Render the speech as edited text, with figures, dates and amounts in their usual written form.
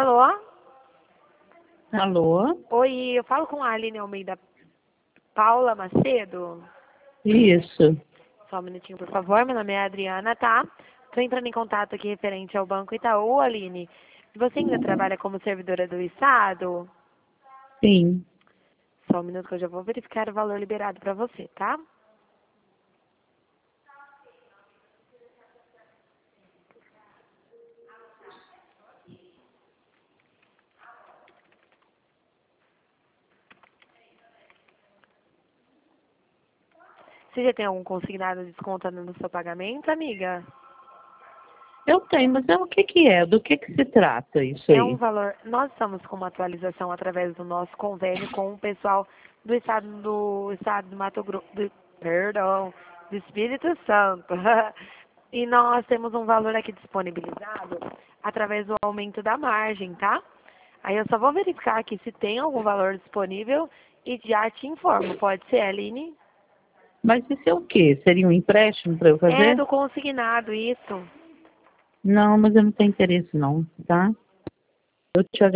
Alô? Alô? Oi, eu falo com a Aline Almeida Paula Macedo. Isso. Só um minutinho, por favor. Meu nome é Adriana, tá? Estou entrando em contato aqui referente ao Banco Itaú, Aline. Você ainda trabalha como servidora do Estado? Sim. Só um minuto que eu já vou verificar o valor liberado para você, tá? Você já tem algum consignado descontando no seu pagamento, amiga? Eu tenho, mas o que que é? Do que se trata isso É um aí? valor. Nós estamos com uma atualização através do nosso convênio com o pessoal do estado do Mato Grosso, perdão, do Espírito Santo. E nós temos um valor aqui disponibilizado através do aumento da margem, tá? Aí eu só vou verificar aqui se tem algum valor disponível e já te informo. Pode ser, Aline? Mas isso é o quê? Seria um empréstimo para eu É fazer? do consignado, isso. Não, mas eu não tenho interesse não, tá? Eu te